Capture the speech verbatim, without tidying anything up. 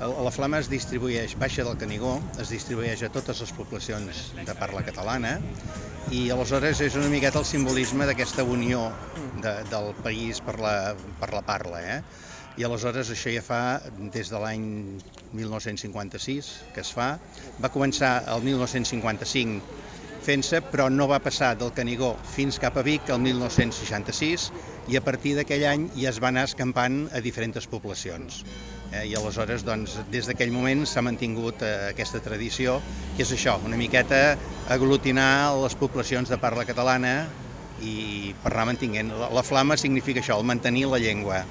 La flama es distribueix, baixa del Canigó, es distribueix a totes les poblacions de parla catalana i aleshores és una miqueta el simbolisme d'aquesta unió de, del país per la, per la parla. Eh? I aleshores això ja fa des de l'any mil nou-cents cinquanta-sis que es fa. Va començar el mil nou-cents cinquanta-cinc fent-se, però no va passar del Canigó fins cap a Vic el mil nou-cents seixanta-sis i a partir d'aquell any ja es va anar escampant a diferents poblacions. Eh? I aleshores, doncs, des d'aquell moment s'ha mantingut eh, aquesta tradició, que és això, una miqueta aglutinar les poblacions de parla catalana i per anar mantenint. La, la flama significa això, el mantenir la llengua.